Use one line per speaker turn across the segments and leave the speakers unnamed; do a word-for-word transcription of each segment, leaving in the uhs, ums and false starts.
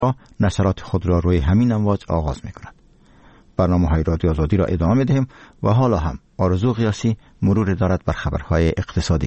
نشرات خود را روی همین امواج آغاز می کند. برنامه های رادیو آزادی را ادامه می دهیم و حالا هم آرزو قیاسی مرور دارد بر خبرهای اقتصادی.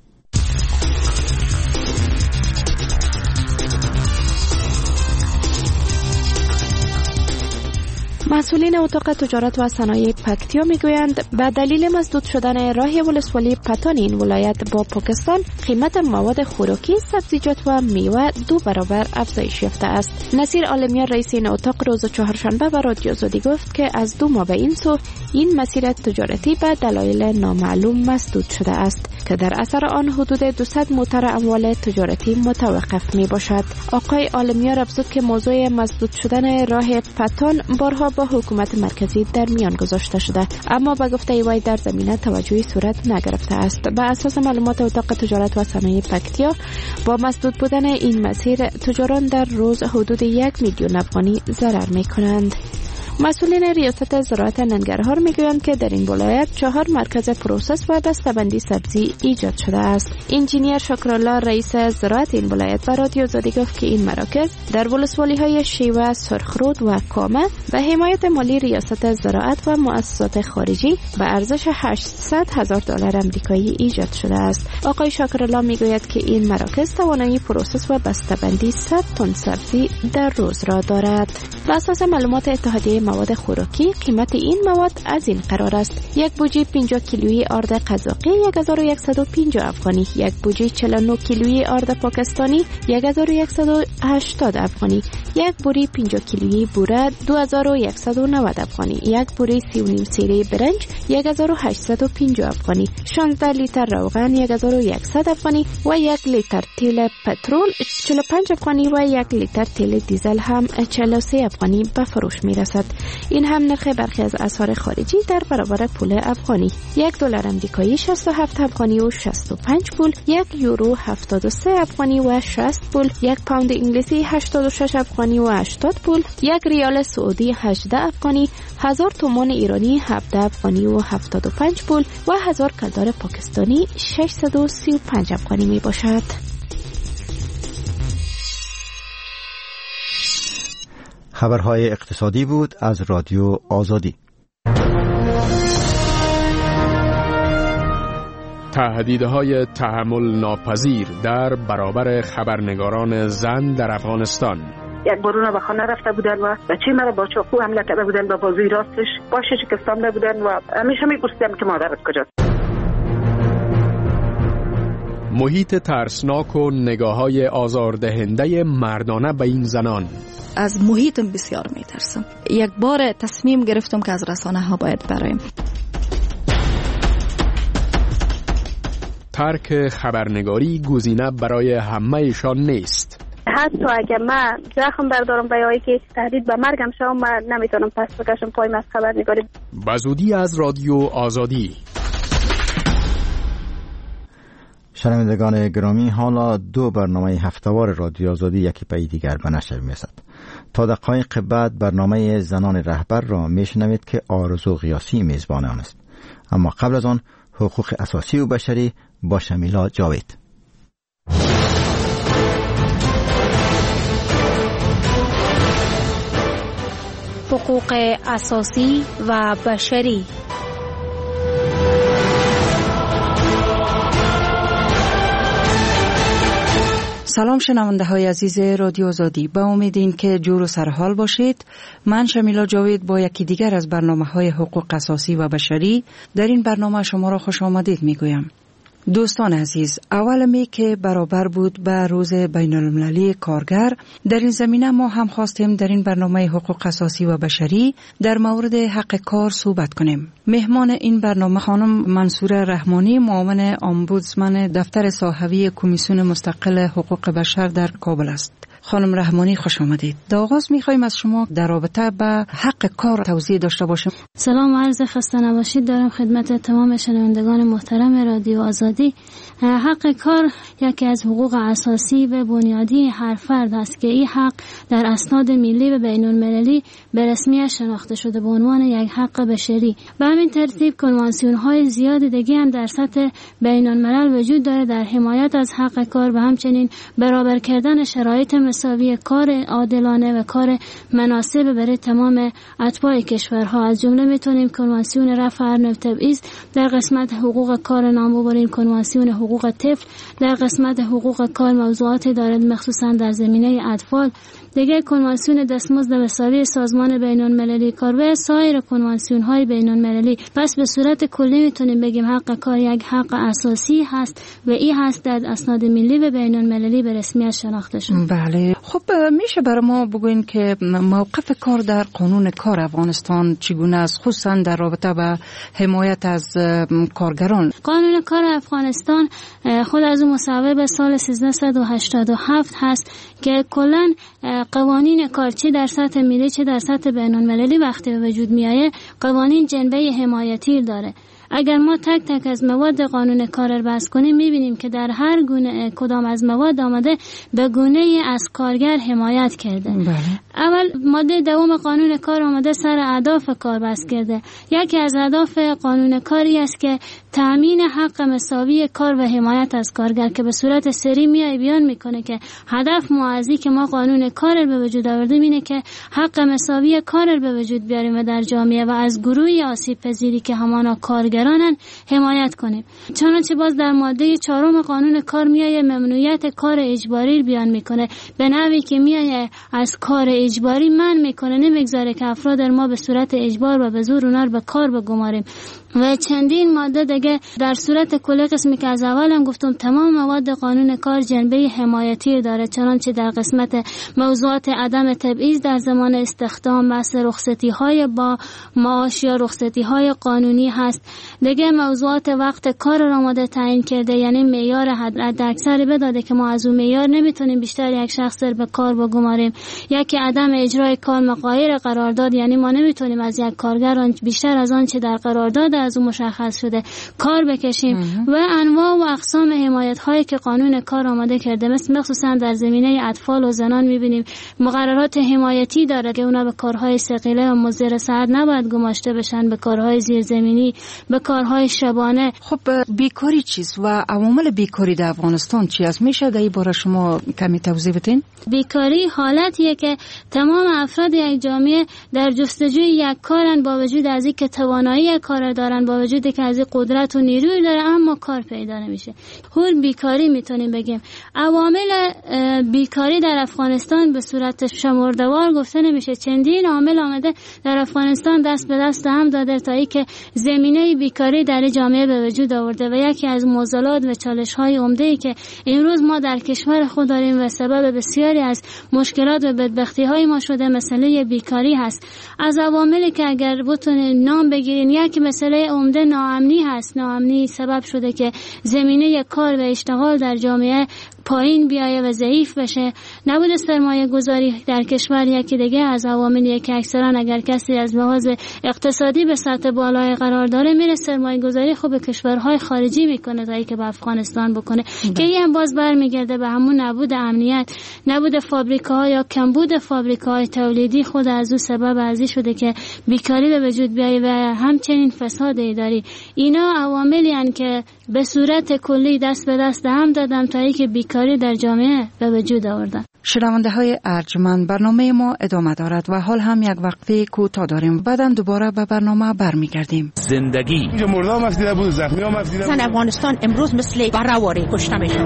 مسئولین اتاق تجارت و صنایع پکتیا میگویند به دلیل مسدود شدن راه ولسوالی پتان این ولایت با پاکستان قیمت مواد خوراکی، سبزیجات و میوه دو برابر افزایش یافته است. نصیر عالمیان رئیس این اتاق روز چهارشنبه به رادیو آزادی گفت که از دو ماه به این سو این مسیر تجارتی به دلایل نامعلوم مسدود شده است که در اثر آن حدود دویست موتر اموال تجارتی متوقف می باشد. آقای عالمیان افزود که موضوع مسدود شدن راه پتان بارها با حکومت مرکزی در میان گذاشته شده، اما به گفته وی در زمینه توجهی صورت نگرفته است. به اساس معلومات اتاق تجارت و صنایع پکتیا، با مسدود بودن این مسیر تجاران در روز حدود یک میلیون افغانی ضرر می کنند. مسئولین ریاست زراعت ننگرهار میگویند که در این ولایت چهار مرکز پروسس و دسته‌بندی سبزی ایجاد شده است. انجینیر شکرالله رئیس زراعت این ولایت به رادیو آزادی گفت که این مراکز در ولسوالی‌های شیوه، سرخرود و کامه به حمایت مالی ریاست زراعت و مؤسسات خارجی به ارزش هشتصد هزار دلار آمریکایی ایجاد شده است. آقای شکرالله میگوید که این مراکز توانایی پروسس و بسته‌بندی صد تن سبزی در روز را دارد. بر اساس معلومات اتحادیه مواد خوراکی، قیمت این مواد از این قرار است: یک بوجی پنجاه کیلویی آرد قزاقی یک هزار و صد و پنجاه افغانی، یک بوجی چهل و نه کیلویی آرد پاکستانی یک هزار و صد و هشتاد افغانی، یک بوری پنجاه کیلویی بوره دو هزار و صد و نود افغانی، یک بوری سی و نیم سیره برنج یک هزار و هشتصد و پنجاه افغانی، شانزده لیتر روغن یک هزار و صد افغانی و یک لیتر تیل پترول چهل و پنج افغانی و یک لیتر تیل دیزل هم چهل و سه افغانی به فروش می رسد. این هم نرخ برخی از اسعار خارجی در برابر پول افغانی: یک دلار آمریکایی شصت و هفت افغانی و شصت و پنج پول، یک یورو هفتاد و سه افغانی و شصت پول، یک پوند انگلیسی هشتاد و شش افغانی و هشتاد پول، یک ریال سعودی هجده افغانی، هزار تومان ایرانی هفده افغانی و هفتاد و پنج پول و هزار کلدار پاکستانی ششصد و سی و پنج افغانی می باشد.
خبرهای اقتصادی بود از رادیو آزادی.
تهدیدهای تحمل ناپذیر در برابر خبرنگاران زن در افغانستان.
یک بارونه به خانه رفته بودن و بچه مرا با چاقو حمله کرده بودن به بازوی راستش، باشش شکستانده بودن و همیشه میپرسیدم که مادرت کجاست.
محیط ترسناک و نگاه‌های آزاردهنده مردانه به این زنان.
از محیطم بسیار میترسم. یک بار تصمیم گرفتم که از رسانه ها باید برایم.
ترک خبرنگاری گزینه برای همه‌شان نیست.
حتی اگر من زخم بردارم و یا که تهدید به مرگم شوم، من نمیتونم پس بکشم پایم از خبرنگاری.
بزودی از رادیو آزادی.
شنوندگان گرامی، حالا دو برنامه هفته‌وار رادیو آزادی یکی پی دیگر به نشر می‌رسد. تا دقایق بعد برنامه زنان رهبر را میشنوید که آرزو قیاسی میزبان آن است. اما قبل از آن حقوق اساسی و بشری با شمیلا جاوید.
حقوق اساسی و بشری.
سلام شنونده های عزیز رادیو آزادی، با امید این که جور و سرحال باشید. من شمیلا جاوید با یکی دیگر از برنامه های حقوق اساسی و بشری در این برنامه شما را خوش آمدید می گویم. دوستان عزیز، اول می که برابر بود به روز بین المللی کارگر، در این زمینه ما هم خواستیم در این برنامه حقوق اساسی و بشری در مورد حق کار صحبت کنیم. مهمان این برنامه خانم منصوره رحمانی، معاون امبودسمن دفتر صحوی کمیسیون مستقل حقوق بشر در کابل است. خانم رحمانی خوش آمدید. در آغاز می‌خوایم از شما در رابطه به حق کار توضیح داشته باشیم.
سلام و عرض خسته نباشید دارم خدمت تمام شنوندگان محترم رادیو آزادی. حق کار یکی از حقوق اساسی و بنیادی هر فرد است که این حق در اسناد ملی و بین المللی به رسمیت شناخته شده به عنوان یک حق بشری. به همین ترتیب کنوانسیون‌های زیاد دیگه هم در سطح بین الملل وجود داره در حمایت از حق کار و همچنین برابر کردن شرایط مثل مساوی، کار عادلانه و کار مناسب برای تمام اتباع کشورها. از جمله میتونیم کنوانسیون رفع ارنب تبعیض در قسمت حقوق کار نام ببریم، کنوانسیون حقوق طفل در قسمت حقوق کار موضوعات دارد مخصوصا در زمینه اطفال، دیگه کنوانسیون دستمزد مساوی سازمان بین المللی کار و سایر کنوانسیون های بین المللی. پس به صورت کلی میتونیم بگیم حق کار یک حق اساسی هست و این هست در اسناد ملی و بین المللی به رسمیت شناخته شد.
بله، خب میشه برای ما بگوین که موقف کار در قانون کار افغانستان چگونه است، خصوصا در رابطه با حمایت از کارگران؟
قانون کار افغانستان خود از اون مصوب سال سیزده و هشتاد و هفت هست که کلا قوانین کار چه در سطح ملی چه در سطح بین المللی وقتی به وجود میایه قوانین جنبه حمایتی داره. اگر ما تک تک از مواد قانون کار رو بحث کنیم میبینیم که در هر گونه کدام از مواد آمده به گونه از کارگر حمایت کرده.
بله.
اول ماده دوم قانون کار آمده سر اهداف کار بحث کرده. یکی از اهداف قانون کاری است که تامین حق مساوی کار و حمایت از کارگر که به صورت سری میای بیان میکنه که هدف موازی که ما قانون کار رو به وجود آوردیم اینه که حق مساوی کار رو به وجود بیاریم و در جامعه و از گروه آسیب پذیری که همانا کارگرانن حمایت کنیم. چنانچه باز در ماده چهارم قانون کار میای ممنوعیت کار اجباری بیان میکنه، به نحوی که میای از کار اجباری من میکنه، نمیگذاره که افراد ما به صورت اجبار و به زور اونا رو به کار بگماریم. و چندین ماده دیگه در صورت کلی قسمی که از اول هم گفتم تمام مواد قانون کار جنبه حمایتی داره، چنانچه در قسمت موضوعات عدم تبعیض در زمان استخدام، بحث رخصتی های با معاش یا رخصتی های قانونی هست. دیگه موضوعات وقت کار را آماده تعیین کرده، یعنی معیار حد اکثری بداده که ما از اون معیار نمیتونیم بیشتر یک شخص رو به کار بگماریم. یکی عدم اجرای کار مغایر قرارداد، یعنی ما نمیتونیم از یک کارگر بیشتر از آن چه در قرارداد از اون مشخص شده کار بکشیم. و انواع و اقسام حمایت هایی که قانون کار آماده کرده، مثل مخصوصا در زمینه اطفال و زنان میبینیم مقررات حمایتی داره که اونا به کارهای ثقیله و مضر صحت نباید گماشته بشن، به کارهای زیرزمینی، به کارهای شبانه.
خب بیکاری چیست و عوامل بیکاری در افغانستان چی است؟ میشه در این باره شما کمی توضیح بدین؟
بیکاری حالتیه که تمام افراد یک جامعه در جستجوی یک کارن، با وجود از اینکه توانایی کار دارن، با وجودی که از قدرت و نیروی داره، اما کار پیدا نمیشه. هول بیکاری میتونیم بگیم. عوامل بیکاری در افغانستان به صورت شمرده‌وار گفته نمیشه. چندین عامل آمده در افغانستان دست به دست هم داده تا اینکه زمینه بیکاری در جامعه به وجود آورده و یکی از معضلات و چالش‌های عمده‌ای که امروز ما در کشور خود داریم و سبب بسیاری از مشکلات و بدبختی‌های ما شده مسئله بیکاری هست. از عواملی که اگر بتونین نام بگیرین، یکی مسئله عمده ناامنی هست. ناامنی سبب شده که زمینه کار و اشتغال در جامعه پایین بیایه و ضعیف بشه. نبود سرمایه گذاری در کشور یکی دیگه از عواملیه که اکثرا اگر کسی از لحاظ اقتصادی به سطح بالای قرار داره میره سرمایه گذاری خوب به کشورهای خارجی میکنه تا اینکه به افغانستان بکنه ده. که این باز برمیگرده به همون نبود امنیت، نبود فابریکاها یا کمبود فابریکاهای تولیدی خود از اون سبب ازی شده که بیکاری به وجود بیایه و همچنین فساد اداری. اینا عواملی هستند که به صورت کلی دست به دست هم دادم تا اینکه بیکاری در جامعه به وجود آوردن.
شنونده های ارجمند، برنامه ما ادامه دارد و حال هم یک وقفه کوتاه داریم. بعداً دوباره به برنامه برمیگردیم.
زندگی
اینجا مردم مفیده بود، زخمی ها مفیده بود.
افغانستان امروز مثل برآوری کشته میشه.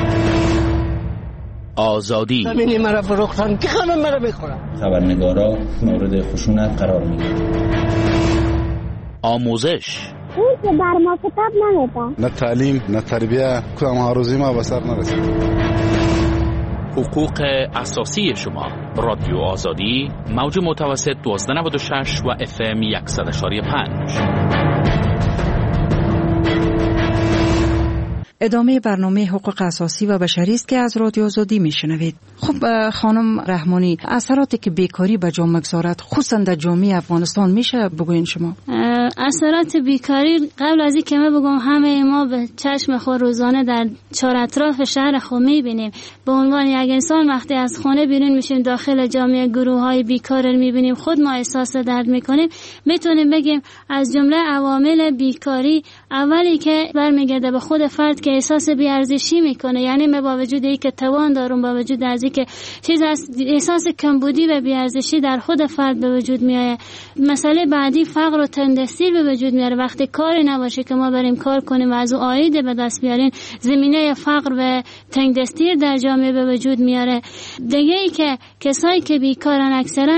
آزادی
زمینی مرا فروختن که خانم مرا بخورم.
خبرنگارا مورد خشونت قرار میگیرن.
آموزش
اون که بر ما کتاب نمیدن،
نه تعلیم نه تربیه، کدام هاروزی ما به سر نرسید.
حقوق اساسی شما. رادیو آزادی، موج متوسط دوازده نود و شش و اف ام صد و یک و پنج.
ادامه برنامه حقوق اساسی و بشری است که از رادیو آزادی میشنوید. خب خانم رحمانی، اثراتی که بیکاری به جامعه گذارد خصوصا در جامعه افغانستان میشه بگوین شما؟
اثرات بیکاری قبل از این که ما بگم همه ما به چشم خود روزانه در چهار اطراف شهر خود میبینیم. به عنوان یک انسان وقتی از خانه بیرون میشیم داخل جامعه گروه های بیکار رو میبینیم خود ما احساس درد میکنیم. میتونیم بگیم از جمله عوامل بیکاری اولی که برمیگرده به خود فرد که احساس بی‌ارزشی میکنه، یعنی من با وجود اینکه توان دارم، با وجود از اینکه چیز از احساس کمبودی و بی‌ارزشی در خود فرد به وجود میاد. مسئله بعدی فقر و تنگدستیر به وجود میاره. وقتی کاری نباشه که ما بریم کار کنیم و از او عاید به دست بیاریم، زمینه فقر و تنگدستیر در جامعه به وجود میاره. دیگه ای که کسایی که بیکارن اکثرا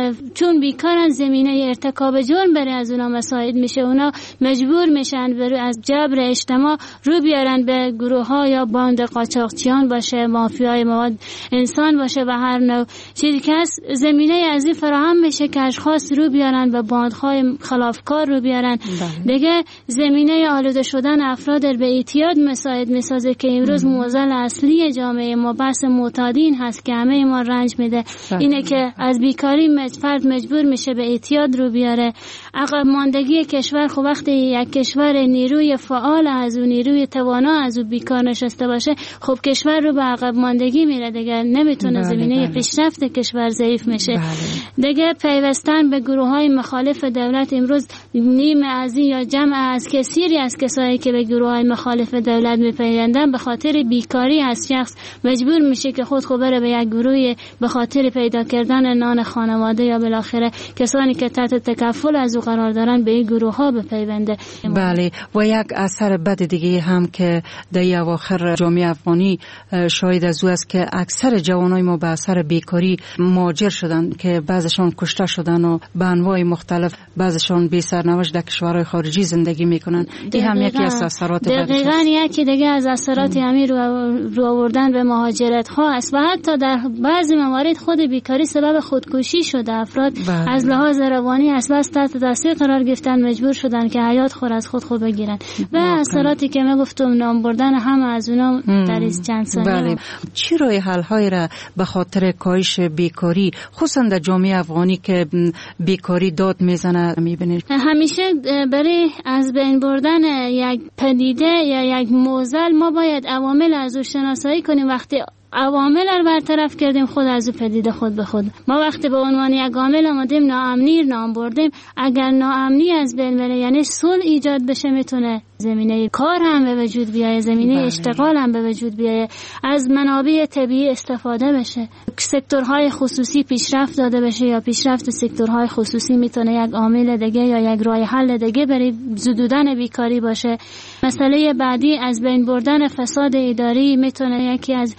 چون بیکارن زمینه ارتکاب جرم برای از اونا مساعد میشه، اونا مجبور میشن از جبر اجتماع رو بیارن به گروه ها یا باند قاچاقچیان باشه، مافیای مواد انسان باشه و هر نوع چیزی که از زمینه از این فراهم میشه که اشخاص رو بیارن به باندهای خلافکار رو بیارن. بله. دیگه زمینه آلوده شدن افراد به اعتیاد مساعد میسازه که امروز معضل اصلی جامعه ما بحث معتادین هست که همه ما رنج میده. بله. اینه که از بیکاری فرد مجبور میشه به اعتیاد رو بیاره. عقب ماندگی کشور، خب وقتی یک کشور نیروی فعال از اون نیروی توانا از اون بیکار نشسته باشه، خب کشور رو به عقب ماندگی میره دیگه، نمیتونه. بله. زمینه بله. پیشرفت کشور ضعیف میشه. بله. دیگه پیوستن به گروه های مخالف دولت، امروز نیم از یا جمع از کثیری از کسایی که به گروه های مخالف دولت میپیوندن به خاطر بیکاری از شخص مجبور میشه که خود خود بره به یک گروه به خاطر پیدا کردن نان خانواده یا بالاخره کسانی که تحت تکفل از او قرار دارن به این گروه ها بپیونده.
بله. و یک اثر بد دیگه هم که در اواخر جامعه افغانی شاهد از او است که اکثر جوانای ما به اثر بیکاری مهاجر شدن که بعضشان کشته شدن و به انواع مختلف، بعضشان بی سرنوشت در کشورهای خارجی زندگی میکنن. این هم یکی از اثرات بدش است.
دقیقاً یکی دیگه از اثرات همین رو, رو آوردن به مهاجرت ها است و حتی در بعضی موارد خود بیکاری سبب خودکشی شده. افراد بله. از لحاظ روانی از بس تحت تاثیر قرار گرفتن مجبور شدن که حیات خود از خود خود بگیرن و اثراتی که من گفتم نام بردن همه از اونا در این چند سال.
بله. چی راه حل های را به خاطر کاهش بیکاری خصوصا در جامعه افغانی که بیکاری داد میزنه میبینید؟
همیشه برای از بین بردن یک پدیده یا یک معضل ما باید عوامل از او شناسایی کنیم. وقتی عوامل رو برطرف کردیم خود از او پدیده خود به خود. ما وقتی به عنوان یک عامل آمدیم ناامنی نام بردیم، اگر ناامنی از بین بره یعنی صلح ایجاد بشه، میتونه زمینه کار هم به وجود بیایه، زمینه بله. اشتغال هم به وجود بیایه، از منابع طبیعی استفاده بشه، سکتورهای خصوصی پیشرفت داده بشه یا پیشرفت سکتورهای خصوصی میتونه یک عامل دیگه یا یک راه حل دیگه برای زدودن بیکاری باشه. مسئله بعدی از بین بردن فساد اداری میتونه یکی از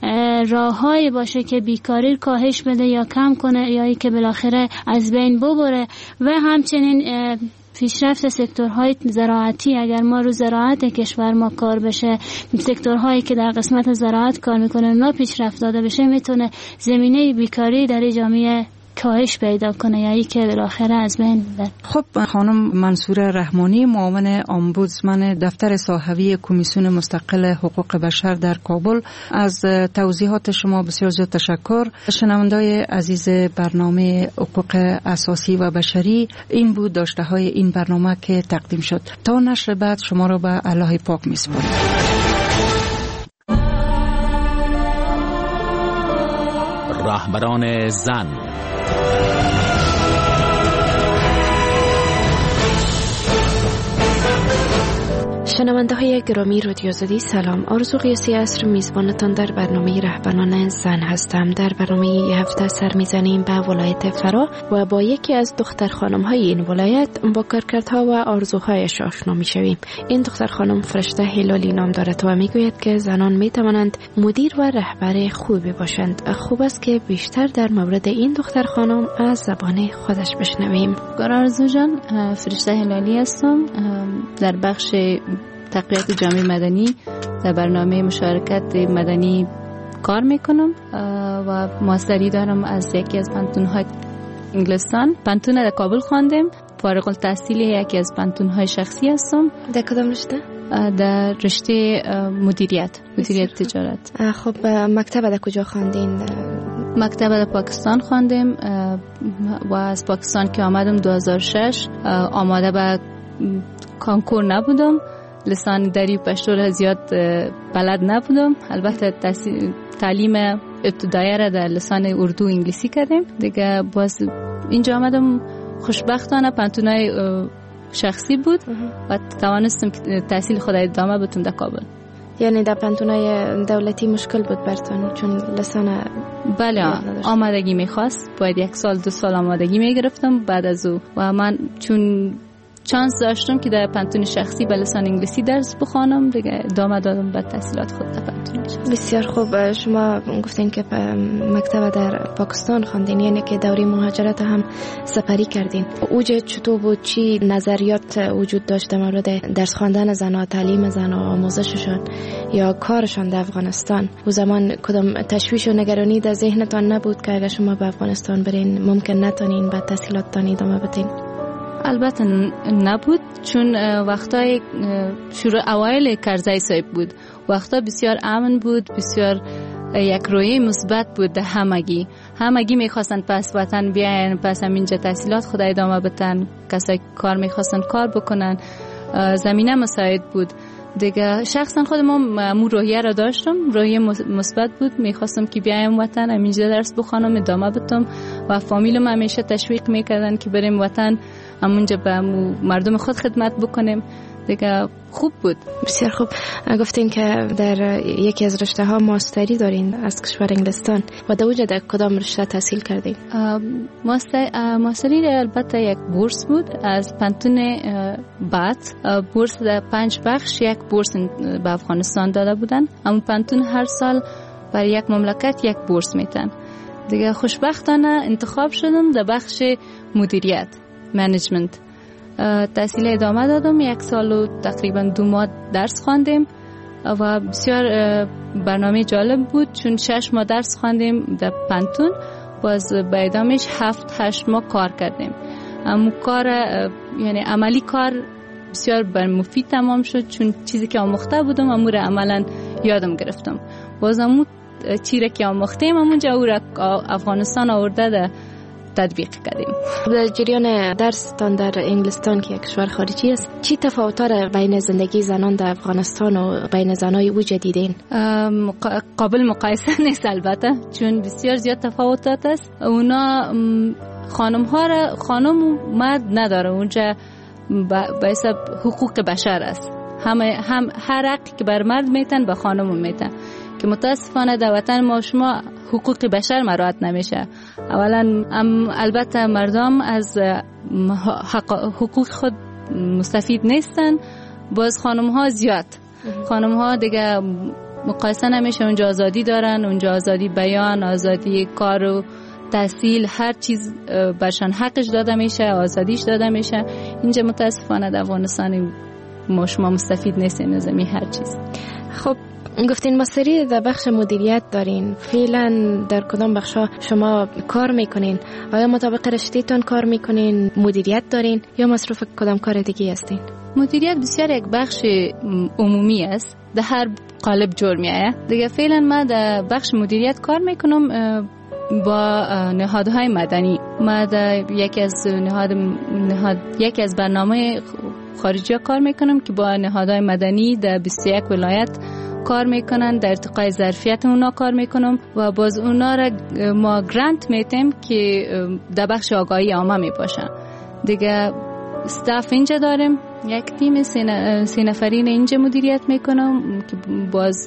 راههای باشه که بیکاری کاهش بده یا کم کنه یا ای که بالاخره از بین ببره. و همچنین پیشرفت سکتورهای زراعتی، اگر ما رو زراعت کشور ما کار بشه، سکتورهایی که در قسمت زراعت کار میکنه اونا پیشرفت داده بشه، میتونه زمینه بیکاری در جامعه کاهش پیدا کنه یا ای که بالاخره از بین بره.
خب خانم منصوره رحمانی، معاون امبودسمن دفتر صاحبی کمیسیون مستقل حقوق بشر در کابل، از توضیحات شما بسیار زیاد تشکر. شنوندای عزیز برنامه حقوق اساسی و بشری، این بود داشته های این برنامه که تقدیم شد. تا نشر بعد شما رو به الله پاک میسپارم.
رهبران زن.
شنونده های گرامی رادیو آزادی سلام. آرزو قیاسی عصر میزبانتان در برنامه رهبران زن هستم. در برنامه یه هفته سر میزنیم به ولایت فرا و با یکی از دختر خانم های این ولایت با کارکردها و آرزوهایش آشنا میشویم. این دختر خانم فرشته هلالی نام دارد و میگوید که زنان میتوانند مدیر و رهبر خوبی باشند. خوب است که بیشتر در مورد این دختر خانم از زبان خودش بشنویم.
آرزو جان، فرشته هلالی هستم، در بخش تقویت جامعه مدنی در برنامه مشارکت مدنی کار میکنم و ماستری دارم از یکی از پانتون‌های انگلستان. پانتون در کابل خواندم. فارغ التحصیل یکی از پانتون‌های شخصی هستم.
در کدام رشته؟
در رشته مدیریت، مدیریت تجارت.
خب مکتب در کجا خواندین؟
مکتب در پاکستان خواندیم و از پاکستان که آمدم دو هزار و شش آماده به کانکور نبودم. لسان دری و پشتو را زیاد بلد نبودم. البته تعلیم ابتدایی را در لسان اردو و انگلیسی کردیم دیگه. باز اینجا آمدم خوشبختانه پانتونای شخصی بود و توانستم تحصیل خود ادامه بدم در کابل.
یعنی در پانتونای دولتی مشکل بود برتون چون لسان؟
بله آمادگی میخواست، باید یک سال دو سال آمادگی میگرفتم بعد از او و من چون چانس داشتم که در پانتون شخصی به لسان انگلیسی درس بخوانم دیگه ادامه دادم به تحصیلات خود در پانتون شخصی.
بسیار خوب. شما گفتین که مکتب در پاکستان خواندین، یعنی که دوره مهاجرت هم سپری کردین. اوج چطور بود؟ چی نظریات وجود داشت در مورد درس خواندن زنها، تعلیم زنها، آموزششان یا کارشان در افغانستان؟ او زمان کدام تشویش و نگرانی در ذهنتان نبود که اگر شما به افغانستان برین ممکن نتونین به تحصیلاتتان ادامه بدین؟
البته نبود، چون وقتای شروع اوایل کرزی صاحب بود، وقتا بسیار امن بود، بسیار یک رویه مثبت بود در همگی. همگی میخواستن پس وطن بیاین، پس همینجا تحصیلات خود ادامه بدن، کسایی کار میخواستن کار بکنن، زمینه مساعد بود دیگه. شخصا خودم مو روحیه را داشتم، روحیه مثبت بود، میخواستم که بیایم وطن، همینجا درس بخوانم ادامه بدم و فامیلم همیشه تشویق میکردن که بریم وطن، همونجا به مردم خود خدمت بکنیم دیگه. خوب بود.
بسیار خوب. گفتین که در یکی از رشته ها ماستری دارین از کشور انگلستان و در اونجا در کدام رشته تحصیل کردین؟
ماستر ماستری البته یک بورس بود از پانتون بات. بورس در پنج بخش یک بورس به افغانستان داده بودن. اما پانتون هر سال برای یک مملکت یک بورس میتن دیگه. خوشبختانه انتخاب شدم در بخش مدیریت، منیجمنت. تحصیل ادامه دادم، یک سال و تقریبا دو ماه درس خواندیم و بسیار برنامه جالب بود، چون شش ماه درس خواندیم در پانتون، باز به ادامهش هفت هشت ماه کار کردیم. اما کار یعنی عملی کار بسیار بر مفید تمام شد، چون چیزی که آموخته بودم امور عملا یادم گرفتم. باز امو چیزی که آموختیم همونجا او را افغانستان آورده ده تطبیق کردیم.
در جریان درستان در انگلستان که یک کشور خارجی است، چی تفاوت‌ها را بین زندگی زنان در افغانستان و بین زنای او دیدین؟
قابل مقایسه نیست البته، چون بسیار زیاد تفاوتات است. اونا خانم ها را خانم و مرد نداره، اونجا به حساب حقوق بشر است. همه هم هر حقی که بر مرد میتن به خانم میتن، که متاسفانه در وطن ما شما حقوق بشر مراعات نمیشه. اولا البته مردم از حقوق خود مستفید نیستن، باز خانم ها زیاد. خانم ها دیگه مقایسه نمیشه، اونجا آزادی دارن، اونجا آزادی بیان، آزادی کار و تحصیل، هر چیز برشان حقش داده میشه، آزادیش داده میشه. اینجا متاسفانه در افغانستان ما شما مستفید نیستین از این هر چیز.
خب گفتین ماستری در بخش مدیریت دارین، فعلا در کدام بخشا شما کار میکنین؟ آیا مطابق رشته‌تون کار میکنین، مدیریت دارین یا مصروف کدام کار دیگه هستین؟
مدیریت بسیار یک بخش عمومی است، در هر قالب جور میایه دیگه. فعلا ما در بخش مدیریت کار میکنم با نهادهای مدنی. ما در یکی از نهاد, نهاد یکی از برنامه خارجی کار میکنم که با نهادهای مدنی در بیست و یک ولایت کار میکنن، در ارتقای ظرفیت اونا کار میکنم و باز اونا را ما گرانت میتیم که در بخش آگاهی عامه میباشن دیگه. استاف اینجا داریم، یک تیم سه نفرین اینجا مدیریت میکنم که باز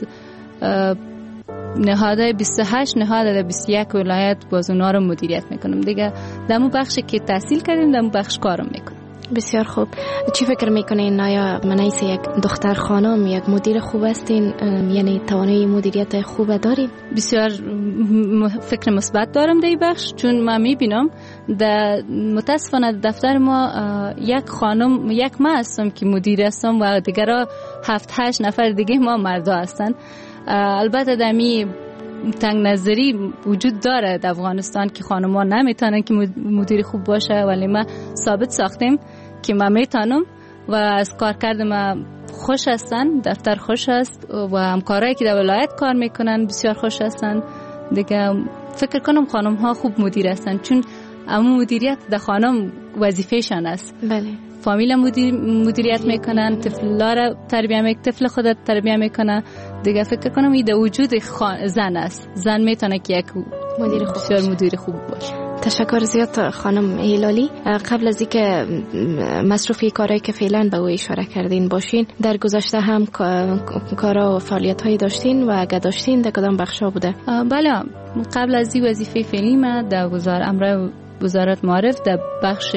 نهادهای بیست و هشت نهاد در بیست و یک ولایت باز اونا رو مدیریت میکنم دیگه. در مو بخشی که تحصیل کردیم در مو بخش کارم میکنم.
بسیار خوب. چی فکر میکنین؟ آیا منیس یک دختر خانم یک مدیر خوب هستین؟ یعنی توانایی مدیریت خوب دارین؟
بسیار فکر مثبت دارم در این بخش، چون من میبینم در متاسفانه دفتر ما یک خانم یک من هستم که مدیر هستم و دیگرها هفت هشت نفر دیگه ما مردا هستن. البته در می تنگ نظری وجود داره در افغانستان که خانم‌ها نمیتونن که مدیر خوب باشه، ولی ما ثابت ساختیم که ما میتونم و از کار کردم ما خوش هستن، دفتر خوش است و همکارایی که در ولایت کار میکنن بسیار خوش هستن دیگه. فکر کنم خانم ها خوب مدیر هستن، چون اما مدیریت در خانم وظیفه‌شان است.
بله.
فامیل مدیر مدیریت میکنن، طفلا را تربیت میکنن، طفل خودت تربیت میکنه. دیگه فکر کنم این در وجود خان... زن است. زن میتونه که یک
مدیر خوب
بسیار مدیر خوب باشه.
تشکر زیاد خانم هلالی. قبل از اینکه مصروفی کارهایی که فعلا به او اشاره کردین باشین، در گذشته هم کارا و فعالیت هایی داشتین و اگه داشتین در کدام بخشا بوده؟
بله، قبل از این وظیفه فعلی ما در وزارت امر وزارت معارف در بخش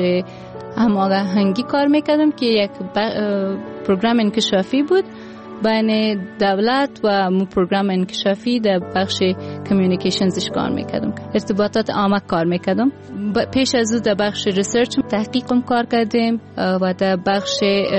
هماهنگی کار میکردم که یک پروگرام انکشافی بود بین دولت و مو پروگرام انکشافی در بخش کمیونیکیشنزش کار میکردم، ارتباطات عامه کار میکردم. پیش از او در بخش ریسرچ تحقیقم کار کردیم و در بخش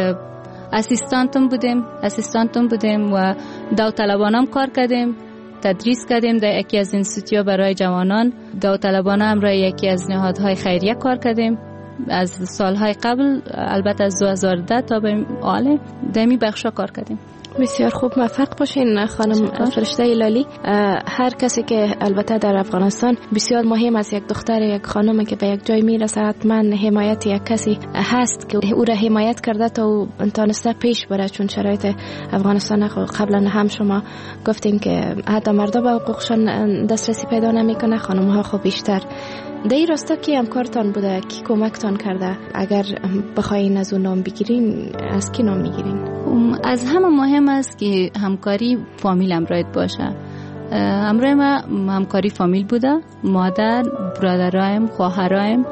اسیستانتم بودیم اسیستانتم بودیم و داوطلبانم کار کردیم، تدریس کردیم در یکی از انستیتوت برای جوانان. داوطلبانه هم را یکی از نهادهای خیریه کار کردیم از سالهای قبل، البته از دو هزار و ده تا به حال در می بخشا کار کردیم.
بسیار خوب، موفق باشین خانم فرشته هلالی. هر کسی که البته در افغانستان بسیار مهم است، یک دختر یک خانم که به یک جای میرسه حتما حمایت یک کسی هست که او را حمایت کرده تا او تانسته پیش بره، چون شرایط افغانستان قبلا هم شما گفتین که حتی مردا به حقوقشان دسترسی پیدا نمیکنه، خانم ها خب بیشتر. در این راستا کی همکارتان بوده، کی کمکتان کرده؟ اگر بخواین از اون نام بگیرین از کی نام میگیرین؟
از همه مهم است که همکاری فامیل همراهت باشه. همراه ما همکاری فامیل بوده، مادر، برادرایم، خواهرایم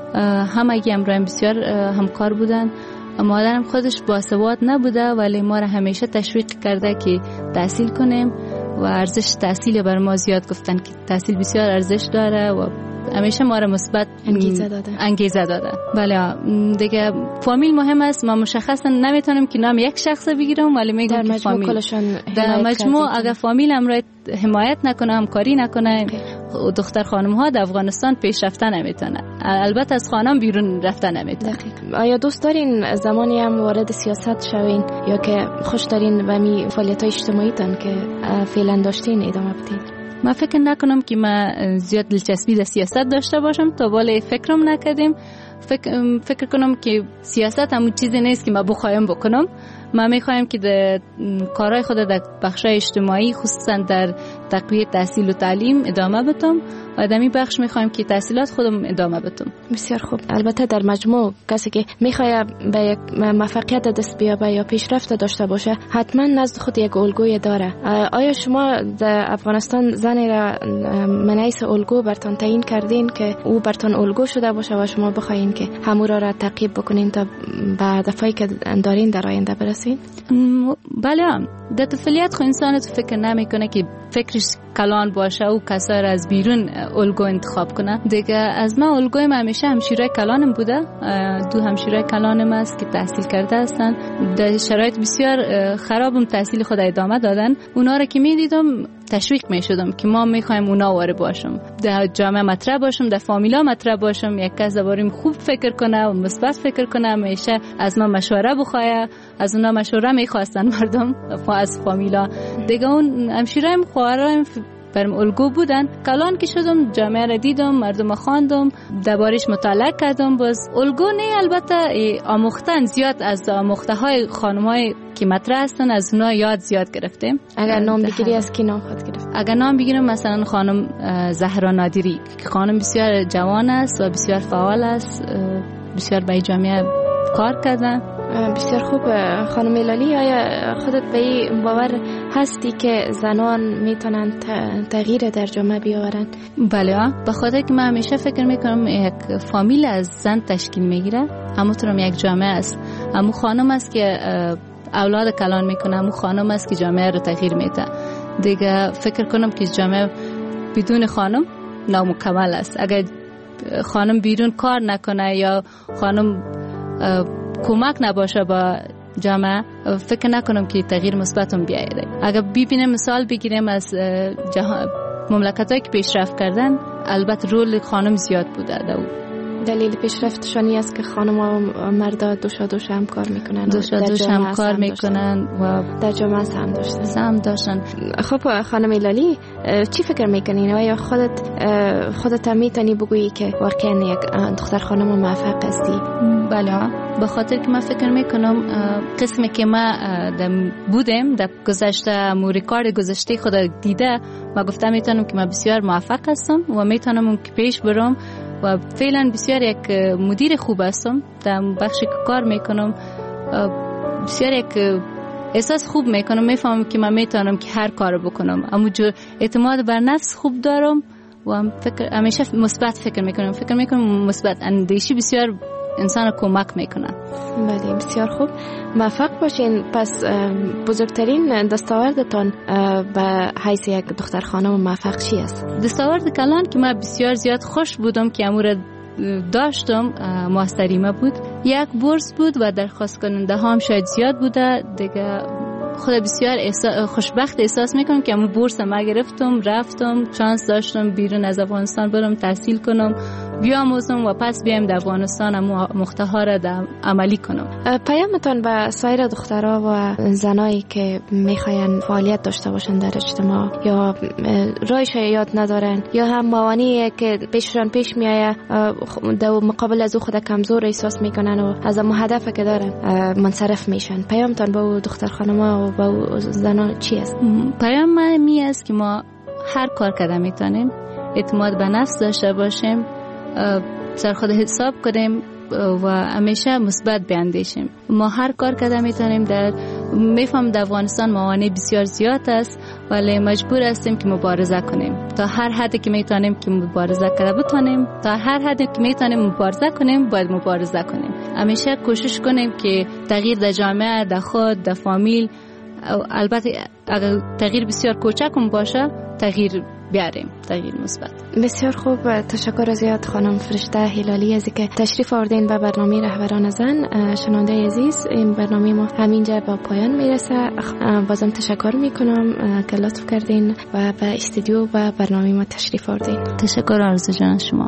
همه همراهیم بسیار همکار بودن. مادرم خودش باسواد نبوده ولی ما را همیشه تشویق کرده که تحصیل کنیم و ارزش تحصیل بر ما زیاد گفتن که تحصیل بسیار ارزش داره و همیشه ما را مثبت
انگیزه داده.
انگیزه داده. بله دیگه فامیل مهم است. ما مشخصا نمیتونم که نام یک شخص بگیرم ولی میگم که فامیل در مجموع اگر فامیل هم را حمایت نکنه، همکاری نکنه، دختر خانم ها در افغانستان پیشرفته نمیتونه، البته از خانم بیرون رفته نمیتونه.
آیا دوست دارین زمانی هم وارد سیاست شوین یا که خوش دارین و می فعالیت های اجتماعی تان که فعلا داشتین ادامه بدین؟
ما فکر نکنم که ما زیاد دلچسپی در سیاست داشته باشم، تا ولی فکرم نکردیم. فکر, فکر کنم که سیاست همون چیزی نیست که ما بخوایم بکنم. ما میخوایم که در کارهای خود در بخشای اجتماعی خصوصا در تقویت تحصیل و تعلیم ادامه بدم و در این بخش میخوایم که تحصیلات خودم ادامه بدم.
بسیار خوب. البته در مجموع کسی که میخواد به یک موفقیت دست بیابه یا پیشرفت داشته باشه حتما نزد خود یک الگوی داره. آیا شما در افغانستان زنی را منعیس الگو برتان تعیین کردین که او برتان الگو شده باشه و شما بخواین که همو را را تعقیب بکنین تا به هدفایی که دارین در آینده برسین؟
بله، در طفولیت خو انسان تو فکر نمیکنه که فکرش کلان باشه و کسا را از بیرون الگو انتخاب کنه. دیگه از ما الگویم همیشه همشیرای کلانم بوده. دو همشیرای کلانم است که تحصیل کرده هستن، در شرایط بسیار خرابم تحصیل خود ادامه دادن. اونا را که میدیدم تشویق میشدم که ما میخوایم اونا واره باشم، در جامعه مطرح باشم، در فامیلا مطرح باشم، یک کس دربارم خوب فکر کنه و مثبت فکر کنه، همیشه از ما مشوره بخواه. از اونا مشوره میخواستن مردم از فامیلا. دیگه اون همشیرایم خواهرایم برم الگو بودن. کلان که شدم جامعه را دیدم، مردم خواندم، دربارش مطالعه کردم. باز الگو نه، البته آموختن زیاد از آموخته های خانم های که مطرح هستن از اونا یاد زیاد گرفتیم.
اگر نام بگیری از کی نام خود گرفت؟
اگر نام بگیرم مثلا خانم زهرا نادری که خانم بسیار جوان است و بسیار فعال است، بسیار به جامعه کار کردن.
بسیار خوب. خانم هلالی، آیا خودت به این باور هستی که زنان میتونن تغییر در جامعه بیاورن؟
بله، به خاطر که من همیشه فکر میکنم یک فامیل از زن تشکیل میگیره. همونطورم یک جامعه است. همون خانم است که اولاد کلان میکنه، همون خانم است که جامعه رو تغییر میده. دیگه فکر کنم که جامعه بدون خانم نامکمل است. اگر خانم بیرون کار نکنه یا خانم کمک نباشه با جامعه، فکر نکنم که تغییر مثبتم بیاید. اگر ببینیم مثال بگیریم از مملکتایی که پیشرفت کردن، البته رول خانم زیاد بوده در
دلیل پیشرفتشانی است که خانم و مردا دوشا دوش هم کار میکنن،
دوشا دوش هم کار میکنن و
در جامعه هم داشتن
سهم داشتن.
خب خانم لالی، چی فکر میکنین و یا خودت خودت میتونی بگویی که واقعا یک دختر خانم موفق هستی؟
بله، به خاطر که من فکر میکنم قسمی که ما بودم در گذشته مو ریکارد گذشته خود دیده و گفتم میتونم که من بسیار موفق هستم و میتونم که پیش برم و فعلا بسیار یک مدیر خوب هستم در بخشی که کار میکنم. بسیار یک احساس خوب میکنم، میفهمم که من میتونم که هر کار بکنم، اما جو اعتماد بر نفس خوب دارم و هم فکر همیشه مثبت فکر میکنم فکر میکنم مثبت اندیشی بسیار انسان کمک میکنه.
بله، بسیار خوب، موفق باشین. پس بزرگترین دستاوردتان به حیث یک دختر خانم موفق چی است؟
دستاورد کلان که من بسیار زیاد خوش بودم که امور داشتم ماستریمه بود، یک بورس بود و درخواست کننده هم شاید زیاد بوده دیگه. خود بسیار احساس خوشبخت احساس میکنم که امو بورس ما گرفتم، رفتم، شانس داشتم بیرون از افغانستان برم تحصیل کنم، بیاموزم و پس بیام در افغانستان امو مقطع‌ها را عملی کنم.
پیامتان به سایر دخترها و زنایی که میخواین فعالیت داشته باشن در اجتماع یا رایش یاد ندارن یا هم موانعی که پیششون پیش میایه در مقابل از او خود کمزور احساس میکنن و از اون هدفی که دارن منصرف میشن، پیامتان به دختر خانم‌ها و به زنان چی است؟
پیام من می است که ما هر کار کرده میتونیم، اعتماد به نفس داشته باشیم، سر خود حساب کنیم و همیشه مثبت بیاندیشیم. ما هر کار کرده میتونیم. در میفهم در افغانستان موانع بسیار زیاد است ولی مجبور هستیم که مبارزه کنیم تا هر حدی که میتونیم که مبارزه کرده بتونیم، تا هر حدی که میتونیم مبارزه کنیم باید مبارزه کنیم. همیشه کوشش کنیم که تغییر در جامعه، در خود، در فامیل، البته اگر تغییر بسیار کوچک هم باشه تغییر بیاریم، تغییر مثبت.
بسیار خوب، تشکر زیاد خانم فرشته هلالی از که تشریف آوردین به برنامه رهبران زن. شنونده عزیز، این برنامه ما همینجا به پایان میرسه. بازم تشکر میکنم که لطف کردین و به استودیو و برنامه ما تشریف آوردین.
تشکر آرزو جان شما.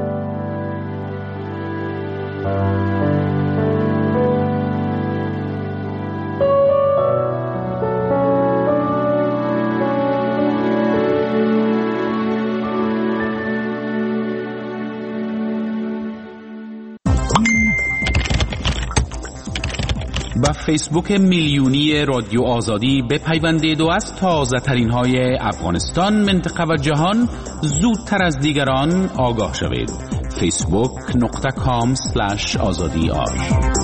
با فیسبوک میلیونی رادیو آزادی بپیوندید و از تازه ترین های افغانستان، منطقه و جهان زودتر از دیگران آگاه شوید. فیسبوک نقطه کام سلش آزادی آر